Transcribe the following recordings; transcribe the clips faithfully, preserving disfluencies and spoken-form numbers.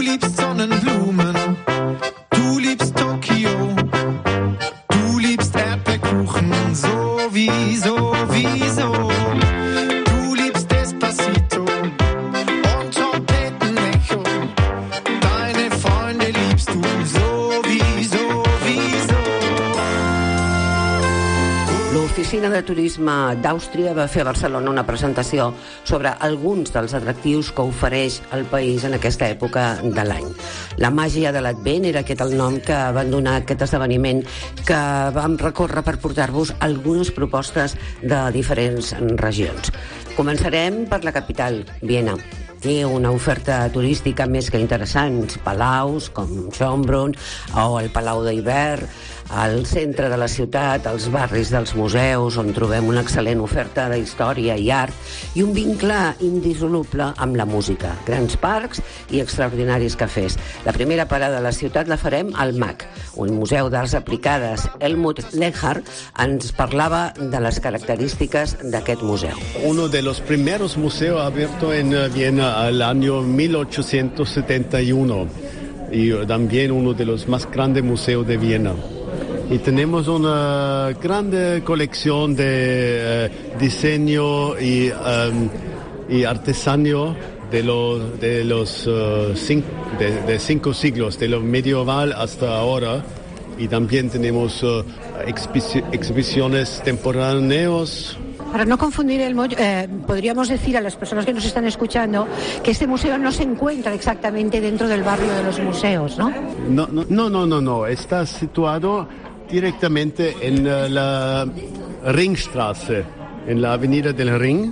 liebst Sonnenblumen, du liebst Tokio, du liebst Erdbeerkuchen, sowieso, wieso. Du liebst Despacito und Trompetenecho, deine Freunde liebst du sowieso, wieso. L'Oficina de Turisme d'Àustria va fer a Barcelona una presentació sobre alguns dels atractius que ofereix el país en aquesta època de l'any. La màgia de l'Advent era aquest el nom que van donar a aquest esdeveniment que vam recórrer per portar-vos algunes propostes de diferents regions. Començarem per la capital, Viena. Té una oferta turística més que interessant, palaus com Schönbrunn o el Palau d'Hivern, al centre de la ciutat, als barris dels museus, on trobem una excel·lent oferta d'història i art i un vincle indissoluble amb la música, grans parcs i extraordinaris cafès. La primera parada de la ciutat la farem al M A C, un museu d'arts aplicades. Helmut Lechar ens parlava de les característiques d'aquest museu. Uno de los primeros museos abierto en Viena al año mil ochocientos setenta y uno y también uno de los más grandes museos de Viena. Y tenemos una grande colección de eh, diseño y, um, y artesanía de los, de los uh, cinco, de, de cinco siglos, de lo medieval hasta ahora. Y también tenemos uh, exhibi- exhibiciones temporáneas. Para no confundir el mollo, eh, podríamos decir a las personas que nos están escuchando que este museo no se encuentra exactamente dentro del barrio de los museos, ¿no? No, no, no, no, no, no. Está situado directamente en uh, la Ringstraße, en la avenida del Ring,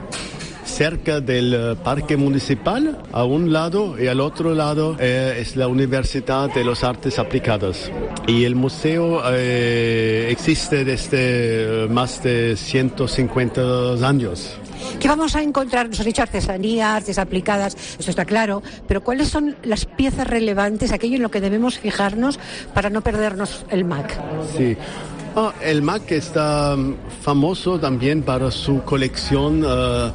cerca del uh, parque municipal, a un lado, y al otro lado eh, es la Universidad de las Artes Aplicadas. Y el museo eh, existe desde uh, más de ciento cincuenta años. ¿Qué vamos a encontrar? Nos has dicho artesanía, artes aplicadas, eso está claro, pero ¿cuáles son las piezas relevantes, aquello en lo que debemos fijarnos para no perdernos el M A C? Sí. Oh, el M A C está um, famoso también para su colección uh,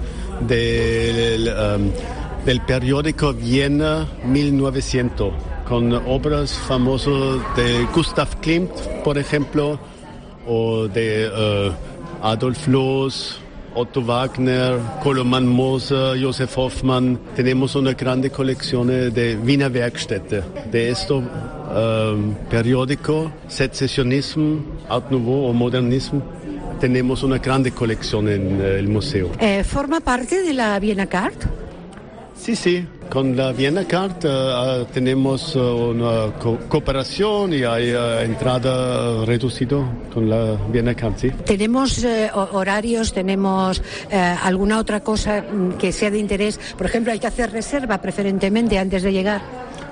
del, um, del periódico Viena mil novecientos, con obras famosas de Gustav Klimt, por ejemplo, o de uh, Adolf Loos, Otto Wagner, Koloman Moser, Josef Hoffmann. Tenemos una grande colección de Wiener Werkstätte. De esto um, periódico, secesionismo, Art Nouveau o modernismo. Tenemos una grande colección en uh, el museo. Eh, ¿Forma parte de la Vienna Card? Sí, sí. Con la Vienna Card uh, tenemos uh, una co- cooperación y hay uh, entrada reducido con la Vienna Card, sí. ¿Tenemos eh, horarios, tenemos eh, alguna otra cosa que sea de interés? Por ejemplo, ¿hay que hacer reserva preferentemente antes de llegar?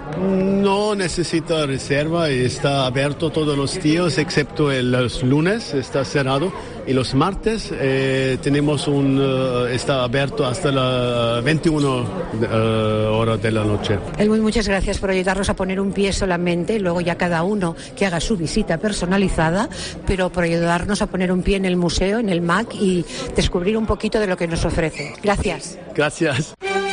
No necesita reserva y está abierto todos los días, excepto el, los lunes, está cerrado. Y los martes eh, tenemos un uh, está abierto hasta las veintiuna uh, horas de la noche. Helmut, muchas gracias por ayudarnos a poner un pie solamente, luego ya cada uno que haga su visita personalizada, pero por ayudarnos a poner un pie en el museo, en el M A C y descubrir un poquito de lo que nos ofrece. Gracias. Gracias.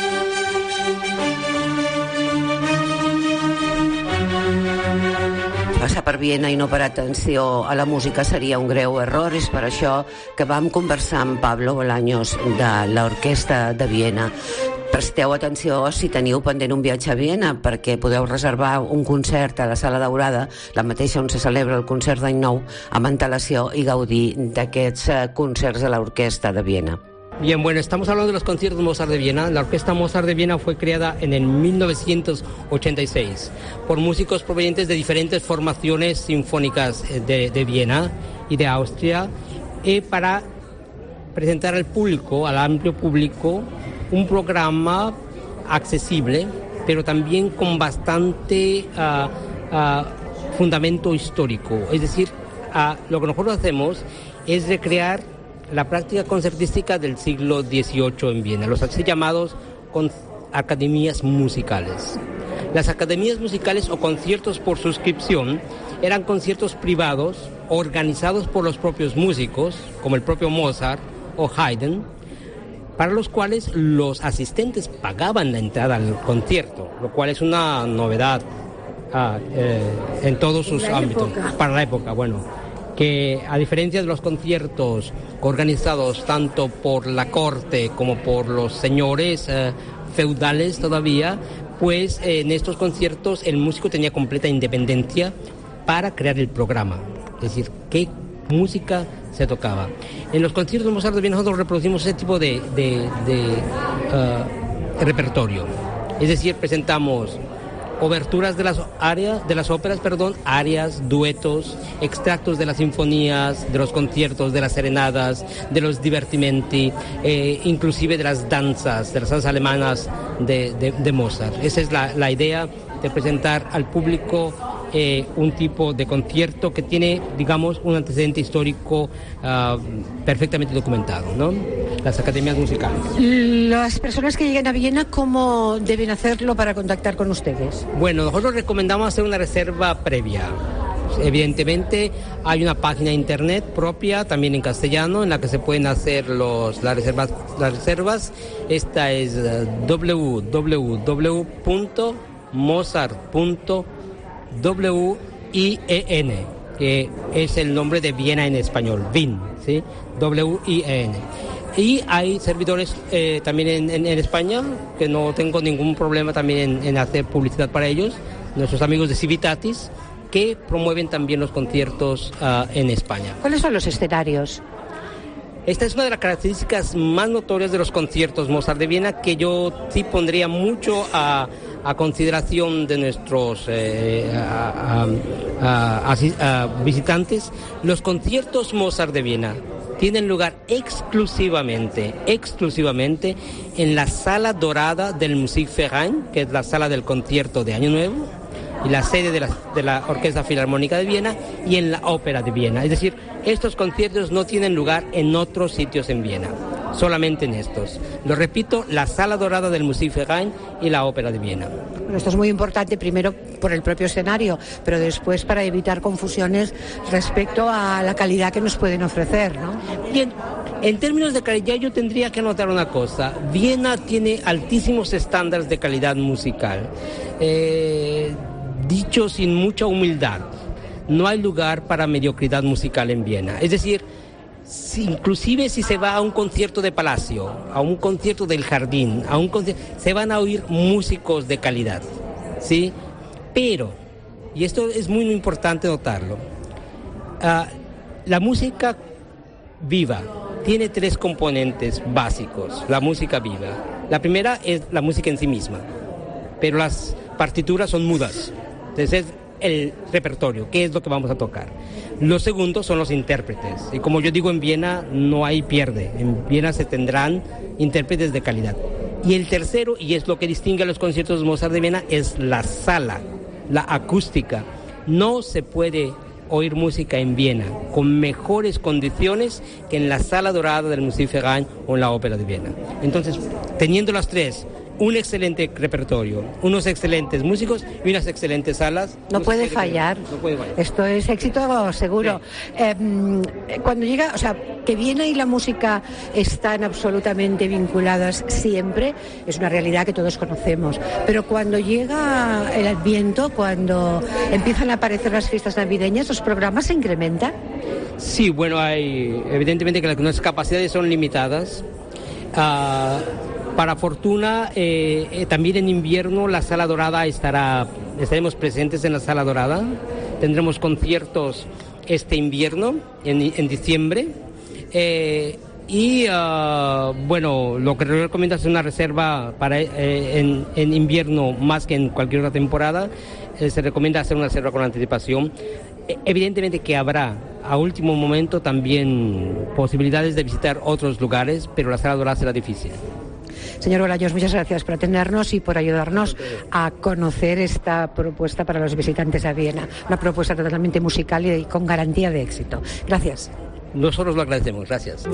Passar per Viena i no parar atenció a la música seria un greu error. És per això que vam conversar amb Pablo Bolaños de l'Orquestra de Viena. Presteu atenció si teniu pendent un viatge a Viena, perquè podeu reservar un concert a la Sala Daurada, la mateixa on se celebra el concert d'Any Nou, amb antelació i gaudir d'aquests concerts de l'Orquestra de Viena. Bien, bueno, estamos hablando de los conciertos Mozart de Viena. La Orquesta Mozart de Viena fue creada en el mil novecientos ochenta y seis por músicos provenientes de diferentes formaciones sinfónicas de, de Viena y de Austria, eh, para presentar al público, al amplio público, un programa accesible, pero también con bastante uh, uh, fundamento histórico. Es decir, uh, lo que nosotros hacemos es recrear la práctica concertística del siglo dieciocho en Viena, los así llamados con academias musicales. Las academias musicales o conciertos por suscripción eran conciertos privados organizados por los propios músicos, como el propio Mozart o Haydn, para los cuales los asistentes pagaban la entrada al concierto, lo cual es una novedad ah, eh, en todos sus ámbitos. Época. Para la época, bueno, que a diferencia de los conciertos organizados tanto por la corte como por los señores eh, feudales todavía, pues eh, en estos conciertos el músico tenía completa independencia para crear el programa, es decir, qué música se tocaba. En los conciertos de Mozart de Viena nosotros reproducimos ese tipo de, de, de uh, repertorio, es decir, presentamos oberturas de las áreas, de las óperas, perdón, arias, duetos, extractos de las sinfonías, de los conciertos, de las serenadas, de los divertimenti, eh, inclusive de las danzas, de las danzas alemanas de, de, de Mozart. Esa es la, la idea de presentar al público eh, un tipo de concierto que tiene, digamos, un antecedente histórico uh, perfectamente documentado, ¿no? Las academias musicales. Las personas que lleguen a Viena, ¿cómo deben hacerlo para contactar con ustedes? Bueno, nosotros recomendamos hacer una reserva previa. Evidentemente hay una página de internet propia, también en castellano, en la que se pueden hacer los, las, reservas, las reservas. Esta es uh, doble u doble u doble u punto mozart punto wien, que es el nombre de Viena en español, Wien, ¿sí? W I E N. Y hay servidores eh, también en, en, en España, que no tengo ningún problema también en, en hacer publicidad para ellos, nuestros amigos de Civitatis, que promueven también los conciertos uh, en España. ¿Cuáles son los escenarios? Esta es una de las características más notorias de los conciertos Mozart de Viena, que yo sí pondría mucho a, a consideración de nuestros eh, a, a, a, a visitantes. Los conciertos Mozart de Viena tienen lugar exclusivamente, exclusivamente en la sala dorada del Musikverein, que es la sala del concierto de Año Nuevo, y la sede de la, de la Orquesta Filarmónica de Viena, y en la Ópera de Viena. Es decir, estos conciertos no tienen lugar en otros sitios en Viena, solamente en estos. Lo repito, la sala dorada del Musikverein y la Ópera de Viena. Bueno, esto es muy importante, primero por el propio escenario, pero después para evitar confusiones respecto a la calidad que nos pueden ofrecer, ¿no? Bien, en términos de calidad yo tendría que anotar una cosa. Viena tiene altísimos estándares de calidad musical. Eh, dicho sin mucha humildad, no hay lugar para mediocridad musical en Viena. Es decir, si, inclusive si se va a un concierto de Palacio, a un concierto del Jardín, a un concierto, se van a oír músicos de calidad, ¿sí? Pero, y esto es muy importante notarlo, uh, la música viva tiene tres componentes básicos, la música viva. La primera es la música en sí misma, pero las partituras son mudas. Entonces es el repertorio, qué es lo que vamos a tocar. Lo segundo son los intérpretes. Y como yo digo, en Viena no hay pierde. En Viena se tendrán intérpretes de calidad. Y el tercero, y es lo que distingue a los conciertos de Mozart de Viena, es la sala, la acústica. No se puede oír música en Viena con mejores condiciones que en la sala dorada del Musikverein o en la Ópera de Viena. Entonces, teniendo las tres, un excelente repertorio, unos excelentes músicos y unas excelentes salas. No puede fallar. No puede fallar. Esto es éxito seguro. Sí. Eh, cuando llega, o sea, que Viena y la música están absolutamente vinculadas siempre, es una realidad que todos conocemos. Pero cuando llega el Adviento, cuando empiezan a aparecer las fiestas navideñas, ¿los programas se incrementan? Sí, bueno, hay evidentemente que las capacidades son limitadas. Uh, Para fortuna, eh, eh, también en invierno la Sala Dorada estará, estaremos presentes en la Sala Dorada. Tendremos conciertos este invierno, en, en diciembre. Eh, y, uh, bueno, lo que recomiendo es una reserva para eh, en, en invierno más que en cualquier otra temporada. Eh, se recomienda hacer una reserva con anticipación. Eh, evidentemente que habrá a último momento también posibilidades de visitar otros lugares, pero la Sala Dorada será difícil. Señor Bolaños, muchas gracias por atendernos y por ayudarnos a conocer esta propuesta para los visitantes a Viena. Una propuesta totalmente musical y con garantía de éxito. Gracias. Nosotros lo agradecemos. Gracias.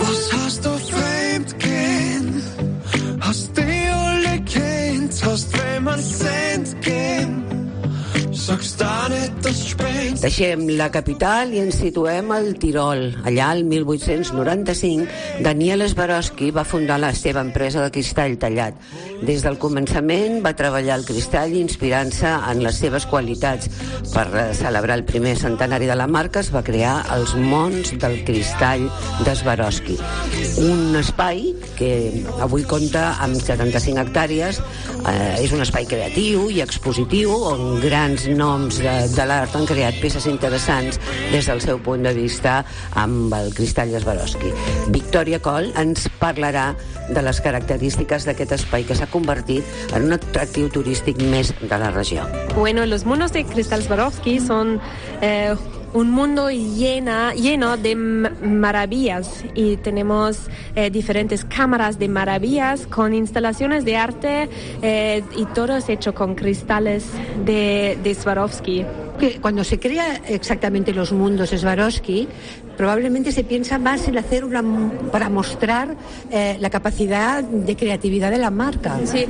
Sagst Deixem la capital i ens situem al Tirol. Allà, el mil vuit-cents noranta-cinc, Daniel Swarovski va fundar la seva empresa de cristall tallat. Des del començament va treballar el cristall inspirant-se en les seves qualitats. Per celebrar el primer centenari de la marca es va crear els Mons del Cristall de Swarovski, un espai que avui compta amb setanta-cinc hectàrees. Eh, és un espai creatiu i expositiu on grans noms de, de l'art han creat peces interessants des del seu punt de vista amb el cristall de Swarovski. Victòria Coll ens parlarà de les característiques d'aquest espai que s'ha convertit en un atractiu turístic més de la regió. Bueno, los mundos de cristal Swarovski son eh, un mundo llena, lleno de maravillas y tenemos eh, diferentes cámaras de maravillas con instalaciones de arte eh, y todo es hecho con cristales de, de Swarovski. Cuando se crea exactamente los mundos Swarovski, probablemente se piensa más en hacer una para mostrar eh, la capacidad de creatividad de la marca. Sí,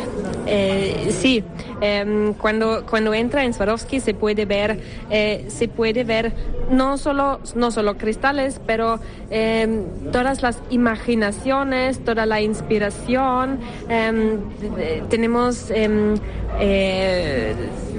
eh, sí. Eh, cuando cuando entra en Swarovski se puede ver eh, se puede ver no solo no solo cristales, pero eh, todas las imaginaciones, toda la inspiración. Eh, tenemos eh, eh,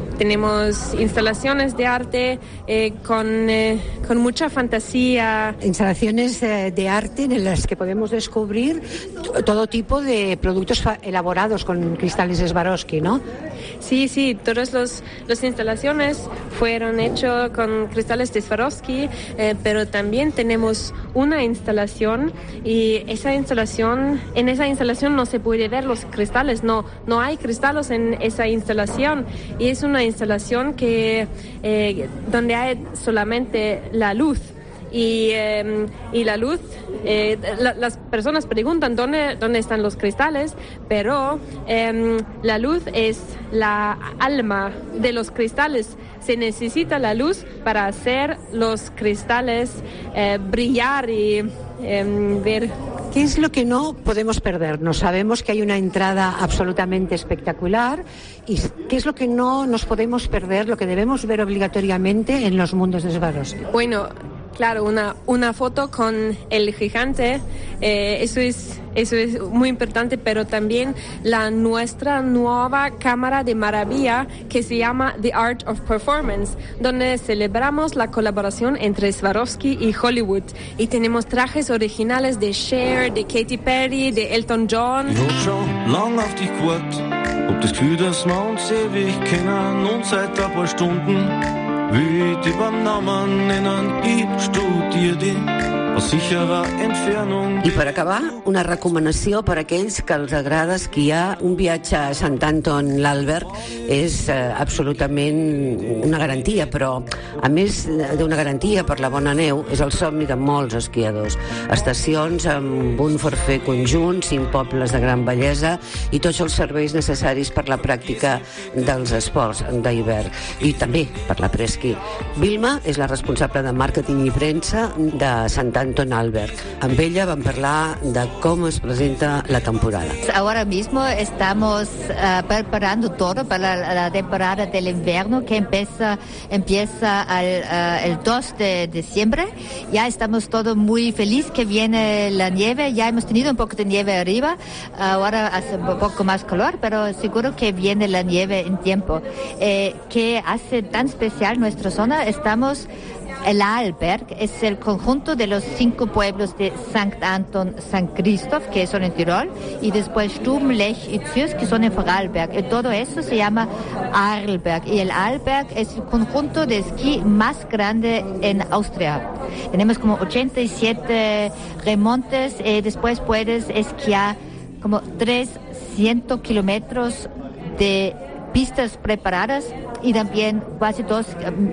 Tenemos instalaciones de arte eh, con, eh, con mucha fantasía. Instalaciones eh, de arte en las que podemos descubrir t- todo tipo de productos fa- elaborados con cristales Swarovski, ¿no? Sí, sí, todas las los instalaciones fueron hechas con cristales de Swarovski, eh, pero también tenemos una instalación y esa instalación, en esa instalación no se puede ver los cristales, no, no hay cristales en esa instalación y es una instalación que eh, donde hay solamente la luz. Y, eh, y la luz, eh, la, las personas preguntan dónde, dónde están los cristales, pero eh, la luz es la alma de los cristales. Se necesita la luz para hacer los cristales eh, brillar y eh, ver. ¿Qué es lo que no podemos perdernos? Sabemos que hay una entrada absolutamente espectacular. ¿Y qué es lo que no nos podemos perder, lo que debemos ver obligatoriamente en los mundos de Swarovski? Bueno, claro, una, una foto con el gigante, eh, eso es, eso es muy importante, pero también la nuestra nueva cámara de maravilla que se llama The Art of Performance, donde celebramos la colaboración entre Swarovski y Hollywood. Y tenemos trajes originales de Cher, de Katy Perry, de Elton John. Ich hab schon lang auf dich gewartet, hab das Gefühl, dass wir uns ewig kennen und seit ein paar Stunden will ich dich beim Namen nennen, ich studier dich a sicherer Entfernung. I per acabar, una recomanació per a aquells que els agrada esquiar. Un viatge a Sant Anton l'Alberg és eh, absolutament una garantia, però a més d'una garantia per la bona neu, és el somni de molts esquiadors. Estacions amb un forfait conjunt, cinc pobles de gran bellesa i tots els serveis necessaris per la pràctica dels esports d'hivern i també per la presquí. Vilma és la responsable de màrqueting i premsa de Sant Anton Alberg. Amb ella vam parlar de com es presenta la temporada. Ahora mismo estamos uh, preparando todo para la, la temporada del invierno que empieza, empieza al, uh, el dos de diciembre. Ya estamos todos muy felices que viene la nieve. Ya hemos tenido un poco de nieve arriba. Ahora hace un poco más calor, pero seguro que viene la nieve en tiempo. Eh, ¿Qué hace tan especial nuestra zona? Estamos... El Arlberg es el conjunto de los cinco pueblos de Sankt Anton, Sankt Christoph, que son en Tirol, y después Sturm, Lech y Zürs, que son en Vorarlberg. Y todo eso se llama Arlberg. Y el Arlberg es el conjunto de esquí más grande en Austria. Tenemos como ochenta y siete remontes y después puedes esquiar como trescientos kilómetros de pistas preparadas y también casi dos,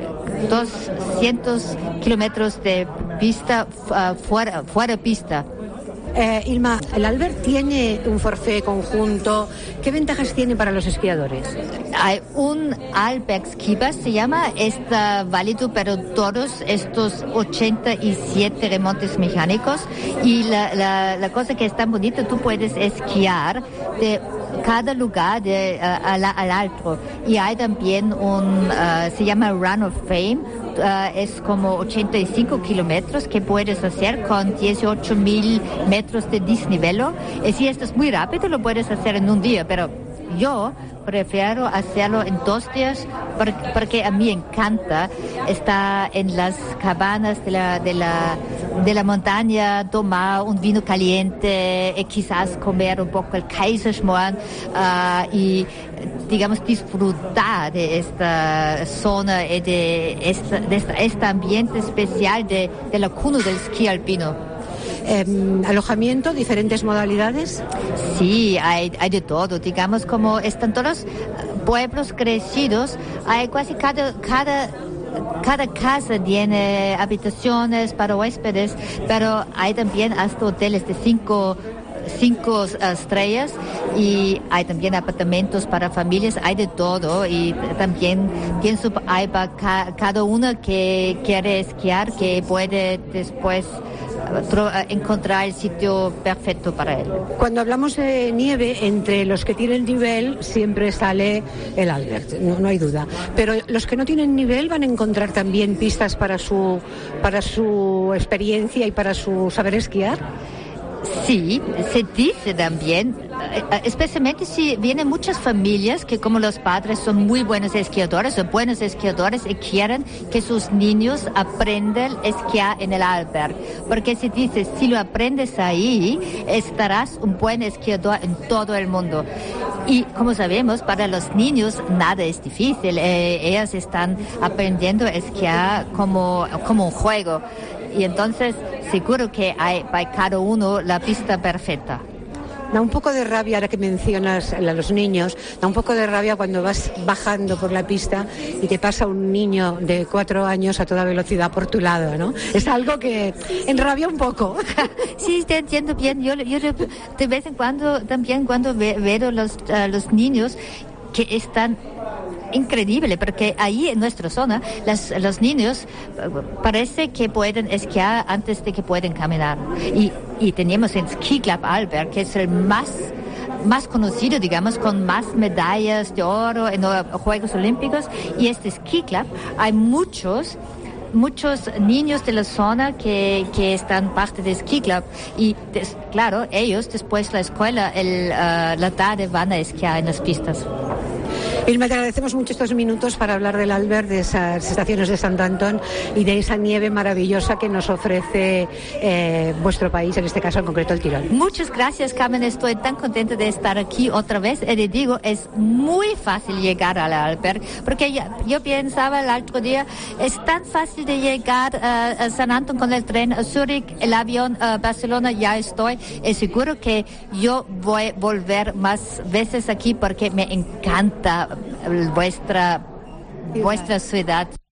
doscientos kilómetros de pista uh, fuera, fuera pista. Eh, Ilma, el Alberg tiene un forfait conjunto. ¿Qué ventajas tiene para los esquiadores? Hay un Arlberg Ski Pass, se llama, está válido para todos estos ochenta y siete remontes mecánicos y la, la, la cosa que es tan bonita, tú puedes esquiar de cada lugar de, uh, al, al alto. Y hay también un, uh, se llama Run of Fame, uh, es como ochenta y cinco kilómetros que puedes hacer con dieciocho mil metros de desnivelo. Y si esto es muy rápido, lo puedes hacer en un día, pero yo prefiero hacerlo en dos días porque, porque a mí me encanta estar en las cabanas de la, de la, de la montaña, tomar un vino caliente y quizás comer un poco el Kaiserschmarrn uh, y, digamos, disfrutar de esta zona y de, esta, de esta, este ambiente especial de, de la cuna del esquí alpino. Eh, ¿Alojamiento, diferentes modalidades? Sí, hay, hay de todo. Digamos, como están todos pueblos crecidos, hay casi cada, cada, cada casa tiene habitaciones para huéspedes, pero hay también hasta hoteles de cinco cinco estrellas y hay también apartamentos para familias, hay de todo y también pienso hay para ca, cada uno que quiere esquiar que puede después encontrar el sitio perfecto para él. Cuando hablamos de nieve, entre los que tienen nivel siempre sale el Albert, no, no hay duda. Pero los que no tienen nivel van a encontrar también pistas para su, para su experiencia y para su saber esquiar. Sí, se dice también, especialmente si vienen muchas familias que como los padres son muy buenos esquiadores o buenos esquiadores y quieren que sus niños aprendan a esquiar en el Albert. Porque se dice, si lo aprendes ahí, estarás un buen esquiador en todo el mundo. Y como sabemos, para los niños nada es difícil. Eh, ellos están aprendiendo a esquiar como, como un juego. Y entonces seguro que hay para cada uno la pista perfecta. Da un poco de rabia, ahora que mencionas a los niños, da un poco de rabia cuando vas bajando por la pista y te pasa un niño de cuatro años a toda velocidad por tu lado, ¿no? Es algo que enrabia un poco. Sí, te entiendo bien. Yo, yo de vez en cuando, también cuando ve, veo los, uh, los niños que están increíble, porque ahí en nuestra zona las, los niños parece que pueden esquiar antes de que pueden caminar. Y, y tenemos el Ski Club Albert, que es el más más conocido, digamos, con más medallas de oro en los Juegos Olímpicos. Y este Ski Club, hay muchos muchos niños de la zona que, que están parte del Ski Club y des, claro, ellos después de la escuela el, uh, la tarde van a esquiar en las pistas. Irma, te agradecemos mucho estos minutos para hablar del Albert, de esas estaciones de Sant Antón y de esa nieve maravillosa que nos ofrece eh, vuestro país, en este caso en concreto el Tirol. Muchas gracias, Carmen, estoy tan contenta de estar aquí otra vez y le digo, es muy fácil llegar al Albert, porque yo, yo pensaba el otro día, es tan fácil de llegar uh, a Sant Antón con el tren a Zúrich, el avión a uh, Barcelona, ya estoy, y seguro que yo voy a volver más veces aquí porque me encanta vuestra, vuestra ciudad.